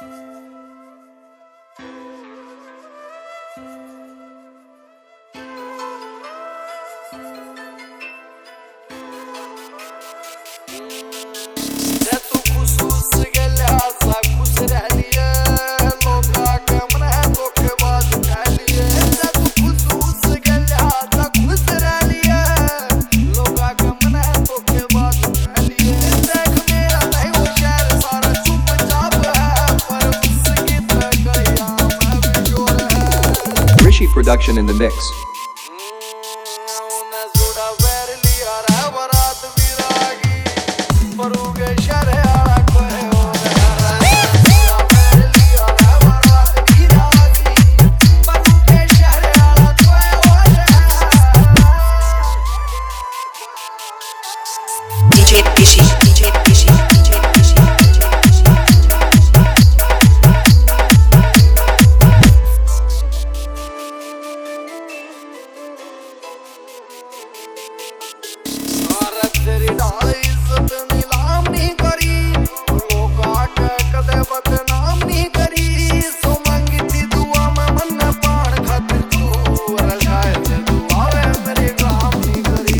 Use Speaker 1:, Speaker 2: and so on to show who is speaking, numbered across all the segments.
Speaker 1: Rishi production in the mix.
Speaker 2: DJ Pishi.
Speaker 3: तेरी डाल इज्जत नीलाम नहीं करी, लोग आके कदे बदनाम नहीं करी। सो मांगी थी दुआ में मन पान खातिर तू, अरे शायद दुआ में मेरे काम नहीं करी।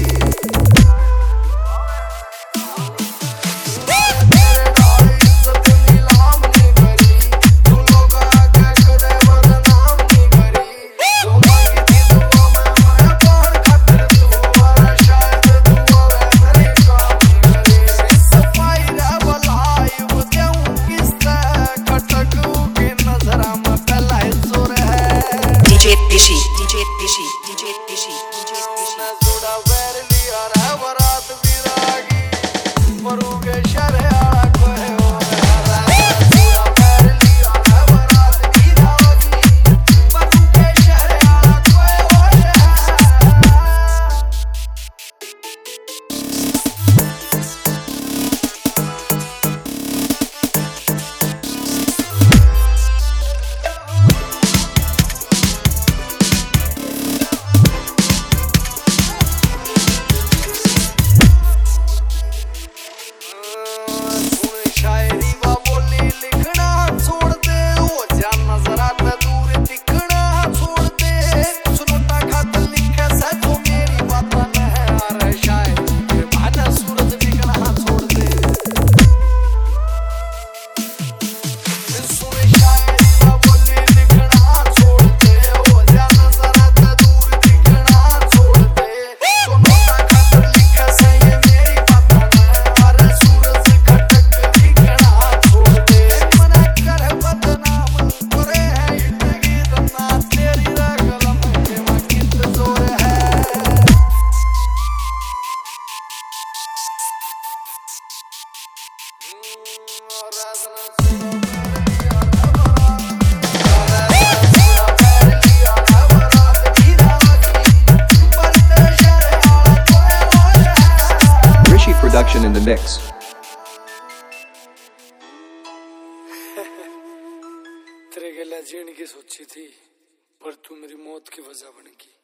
Speaker 3: तेरी डाल इज्जत नीलाम नहीं करी, तू लोग आके कदे बदनाम नहीं करी। सो मांगी थी दुआ में मन पान खातिर तू, अरे शायद दुआ में
Speaker 2: DJ Pishi.
Speaker 3: जुड़ा वैर लिया रे बरात विरागी, मरूगे शहर आला कोई और है। जुड़ा वैर लिया रे बरात विरागी, मरूगे शहर आला कोई और है।
Speaker 1: Rishi production in the mix.
Speaker 3: तेरे गला जीने की सोची थी, पर तू मेरी मौत की वजह बन गई।